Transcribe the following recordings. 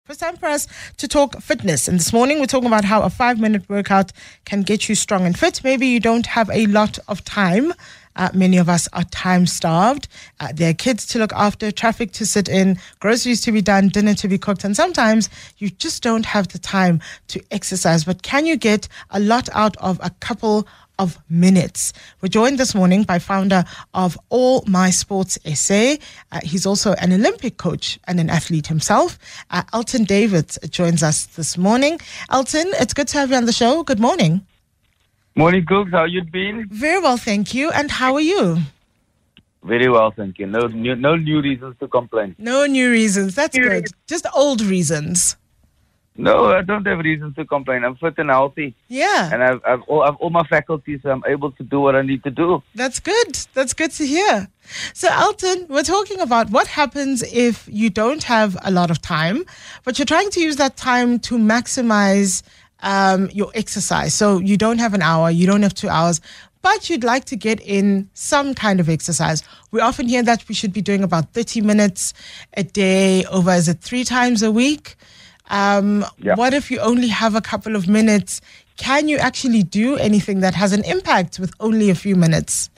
It's time for us to talk fitness. And this morning we're talking about how a 5-minute workout can get you strong and fit. Maybe you don't have a lot of time. Many of us are time starved. There are kids to look after, traffic to sit in, groceries to be done, dinner to be cooked. And sometimes you just don't have the time to exercise. But can you get a lot out of a couple of minutes? We're joined this morning by founder of All My Sports SA. He's also an Olympic coach and an athlete himself. Elton Davids joins us this morning. Elton, it's good to have you on the show. Good morning. Morning, Cooks. How you been? Very well, thank you. And how are you? Very well, thank you. No new reasons to complain. No new reasons. That's good. Just old reasons. No, I don't have reasons to complain. I'm fit and healthy. Yeah. And I've all my faculties, so I'm able to do what I need to do. That's good. That's good to hear. So, Elton, we're talking about what happens if you don't have a lot of time, but you're trying to use that time to maximize your exercise. So you don't have an hour, you don't have 2 hours, but you'd like to get in some kind of exercise. We often hear that we should be doing about 30 minutes a day over, is it 3 times a week? What if you only have a couple of minutes? Can you actually do anything that has an impact with only a few minutes?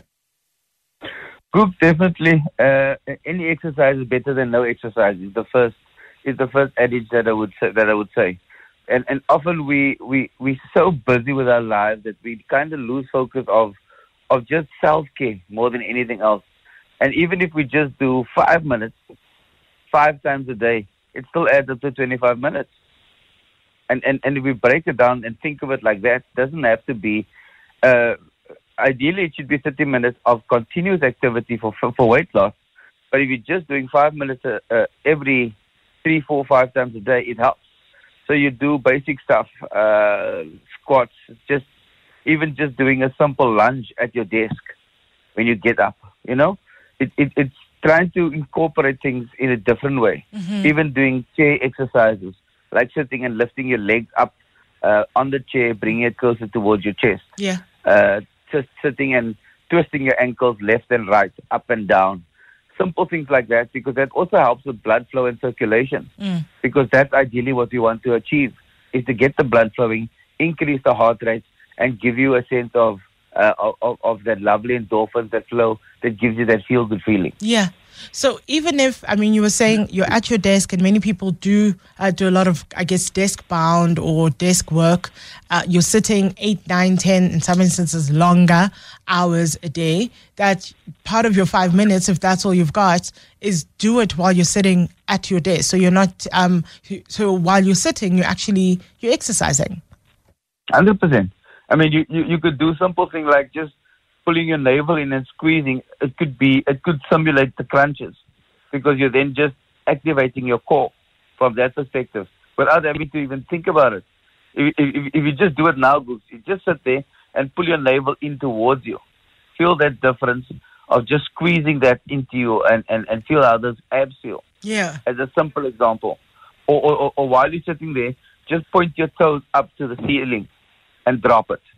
Cook, definitely. Any exercise is better than no exercise. Is the first adage that I would say. And often we're so busy with our lives that we kind of lose focus of just self-care more than anything else. And even if we just do 5 minutes, 5 times a day, it still adds up to 25 minutes. And if we break it down and think of it like that, it doesn't have to be, ideally it should be 30 minutes of continuous activity for weight loss. But if you're just doing 5 minutes every 3, 4, 5 times a day, it helps. So you do basic stuff, squats, just doing a simple lunge at your desk when you get up. You know, it's trying to incorporate things in a different way. Mm-hmm. Even doing chair exercises, like sitting and lifting your legs up on the chair, bringing it closer towards your chest. Yeah. Just sitting and twisting your ankles left and right, up and down. Simple things like that, because that also helps with blood flow and circulation. Because that's ideally what we want to achieve, is to get the blood flowing, increase the heart rate, and give you a sense of that lovely endorphins that flow, that gives you that feel-good feeling. Yeah. So even if, you were saying you're at your desk, and many people do a lot of, desk-bound or desk work. You're sitting 8, 9, 10, in some instances longer hours a day. That part of your 5 minutes, if that's all you've got, is do it while you're sitting at your desk. So you're not, so while you're sitting, you're exercising. 100%. You could do simple things like just pulling your navel in and squeezing. It could simulate the crunches, because you're then just activating your core from that perspective without having to even think about it. If you just do it now, you just sit there and pull your navel in towards you. Feel that difference of just squeezing that into you and feel how those abs feel. Yeah. As a simple example. Or while you're sitting there, just point your toes up to the ceiling and drop it.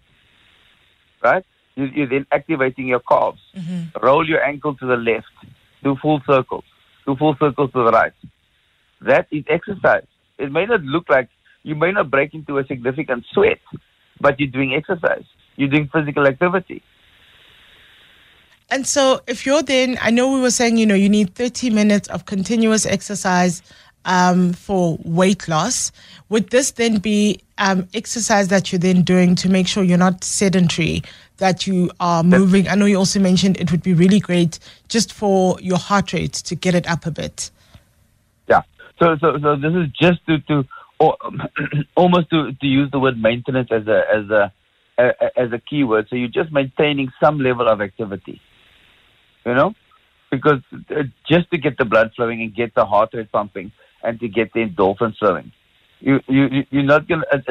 Right? You're then activating your calves. Mm-hmm. Roll your ankle to the left. Do full circles. Do full circles to the right. That is exercise. It may not look like, you may not break into a significant sweat, but you're doing exercise. You're doing physical activity. And so if you're then, I know we were saying, you need 30 minutes of continuous exercise for weight loss. Would this then be exercise that you're then doing to make sure you're not sedentary, that you are moving? I know you also mentioned it would be really great just for your heart rate to get it up a bit. Yeah. So this is just to almost to use the word maintenance as a key word. So you're just maintaining some level of activity. Because just to get the blood flowing and get the heart rate pumping and to get the endorphins flowing, you're not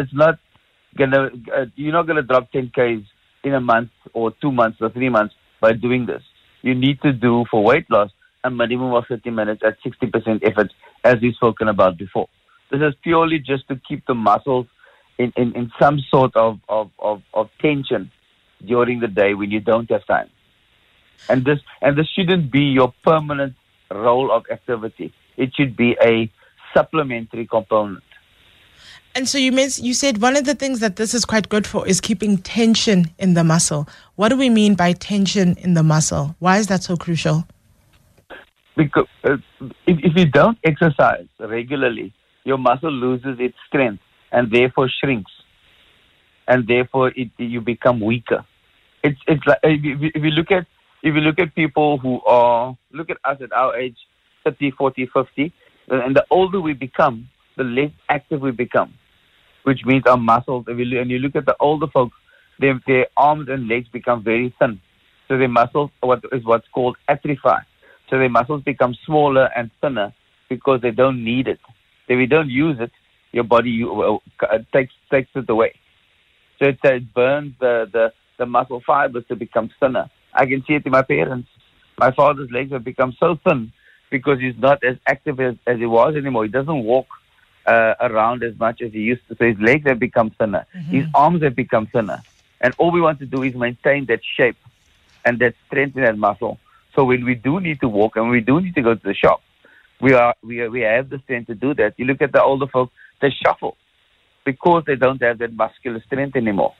gonna drop 10 Ks in a month or 2 months or 3 months by doing this. You need to do, for weight loss, a minimum of 30 minutes at 60% effort, as we've spoken about before. This is purely just to keep the muscles in some sort of tension during the day when you don't have time. And this shouldn't be your permanent role of activity. It should be a supplementary component. And so you said one of the things that this is quite good for is keeping tension in the muscle. What do we mean by tension in the muscle? Why is that so crucial? Because if you don't exercise regularly, your muscle loses its strength and therefore shrinks, and therefore you become weaker. It's like if you look at people who look at us at our age, 30, 40, 50, and the older we become, the less active we become, which means our muscles, and you look at the older folks, their arms and legs become very thin. So their muscles is what's called atrophy. So their muscles become smaller and thinner because they don't need it. If you don't use it, your body takes it away. So it burns the muscle fibers to become thinner. I can see it in my parents. My father's legs have become so thin because he's not as active as he was anymore. He doesn't walk around as much as he used to. So his legs have become thinner. Mm-hmm. His arms have become thinner. And all we want to do is maintain that shape and that strength in that muscle. So when we do need to walk and we do need to go to the shop, we have the strength to do that. You look at the older folks, they shuffle because they don't have that muscular strength anymore.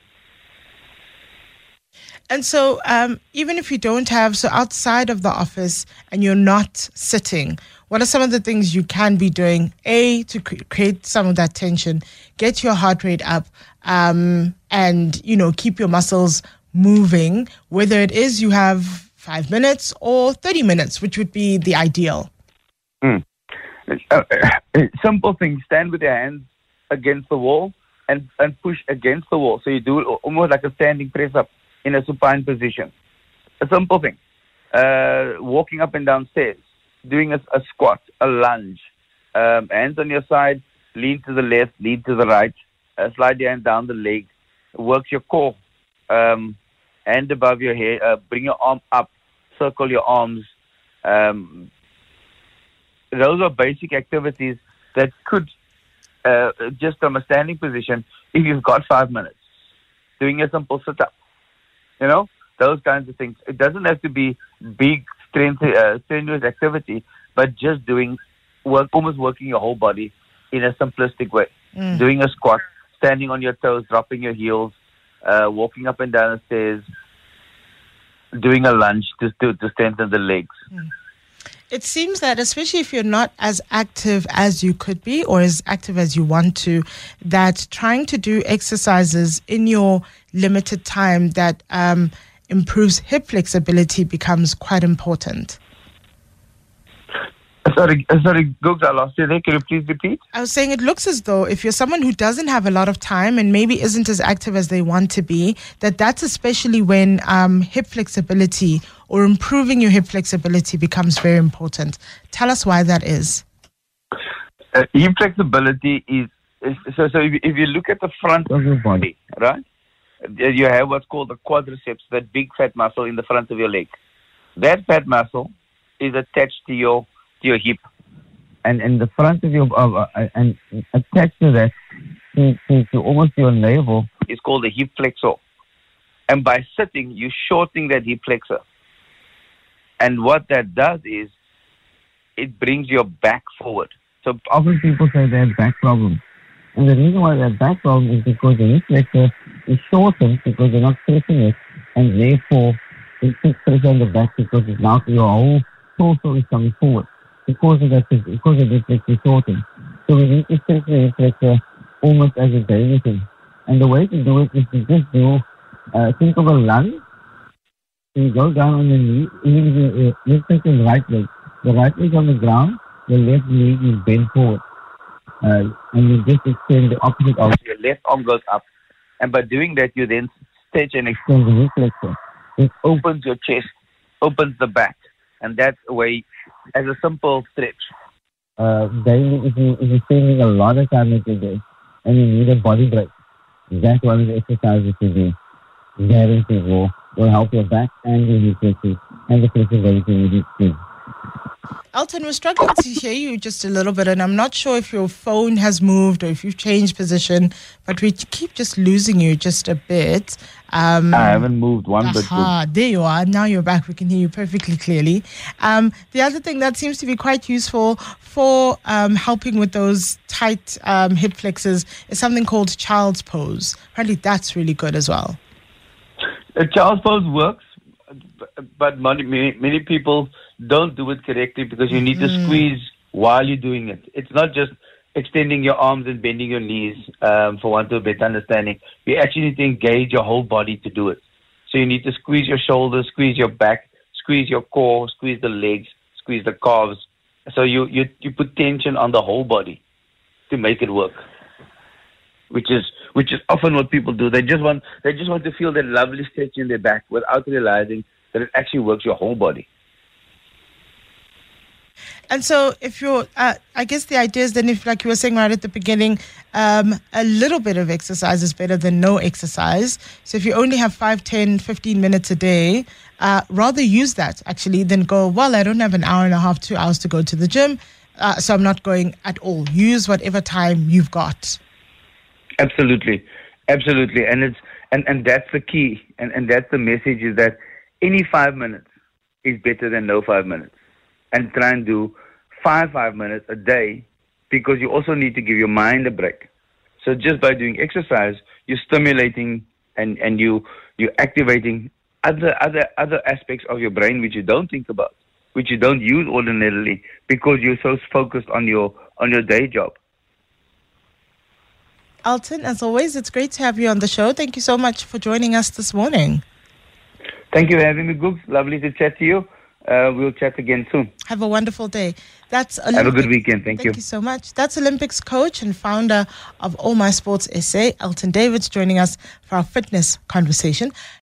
And so even if you don't have, so outside of the office and you're not sitting, what are some of the things you can be doing, A, to create some of that tension, get your heart rate up, and, keep your muscles moving, whether it is you have 5 minutes or 30 minutes, which would be the ideal? Simple thing, stand with your hands against the wall and push against the wall. So you do it almost like a standing press up in a supine position. A simple thing. Walking up and down stairs, doing a squat, a lunge, hands on your side, lean to the left, lean to the right, slide your hand down the leg, work your core, hand above your head, bring your arm up, circle your arms. Those are basic activities that could, just from a standing position, if you've got 5 minutes, doing a simple sit-up, those kinds of things. It doesn't have to be big, strenuous activity, but just doing work, almost working your whole body in a simplistic way. Doing a squat, standing on your toes, dropping your heels, walking up and down the stairs, doing a lunge to strengthen the legs. It seems that especially if you're not as active as you could be or as active as you want to, that trying to do exercises in your limited time that improves hip flexibility becomes quite important. Sorry, Googs, I lost you there. Can you please repeat? I was saying it looks as though if you're someone who doesn't have a lot of time and maybe isn't as active as they want to be, that's especially when hip flexibility or improving your hip flexibility becomes very important. Tell us why that is. Hip flexibility is so if you look at the front of your body, right? You have what's called the quadriceps, that big fat muscle in the front of your leg. That fat muscle is attached to your hip, and the front of your and attached to that to almost your navel is called the hip flexor. And by sitting, you're shortening that hip flexor. And what that does is it brings your back forward. So often people say they have back problems. And the reason why they have back problems is because the hip flexor is shortened because they're not stretching it, and therefore it puts pressure on the back because it's now your whole torso is coming forward. Because of that, because the hip flexor is shortened. So we need to stretch the hip flexor almost as a daily thing. And the way to do it is to just do, think of a lunge. So you go down on your knee, even if you take the right leg. The right leg on the ground, the left leg is bent forward. And you just extend the opposite arm. Your left arm goes up. And by doing that, you then stretch and extend the hip flexor. It opens your chest, opens the back. And that's a way, as a simple stretch. Daily, if you're spending a lot of time at your day and you need a body break, that's one of the exercises to do. Guaranteed will help your back and your hip flexor and the flexibility with it too. Elton, we're struggling to hear you just a little bit, and I'm not sure if your phone has moved or if you've changed position, but we keep just losing you just a bit. I haven't moved one bit. There you are. Now you're back. We can hear you perfectly clearly. The other thing that seems to be quite useful for helping with those tight hip flexors is something called child's pose. Apparently that's really good as well. Child's pose works, but many people don't do it correctly because you need to squeeze while you're doing it. It's not just extending your arms and bending your knees, for one to a better understanding. You actually need to engage your whole body to do it. So you need to squeeze your shoulders, squeeze your back, squeeze your core, squeeze the legs, squeeze the calves. So you put tension on the whole body to make it work. Which is often what people do. They just want to feel that lovely stretch in their back without realizing that it actually works your whole body. And so if you're, I guess the idea is then if, like you were saying right at the beginning, a little bit of exercise is better than no exercise. So if you only have 5, 10, 15 minutes a day, rather use that actually than go, well, I don't have an hour and a half, 2 hours to go to the gym, so I'm not going at all. Use whatever time you've got. Absolutely. And that's the key. And that's the message, is that any 5 minutes is better than no 5 minutes. And try and do 5 minutes a day, because you also need to give your mind a break. So just by doing exercise, you're stimulating and you're activating other aspects of your brain which you don't think about, which you don't use ordinarily because you're so focused on your day job. Elton, as always, it's great to have you on the show. Thank you so much for joining us this morning. Thank you for having me, Googs. Lovely to chat to you. We'll chat again soon. Have a wonderful day. Have a good weekend. Thank you. Thank you so much. That's Olympics coach and founder of All My Sports SA, Elton Davids, joining us for our fitness conversation.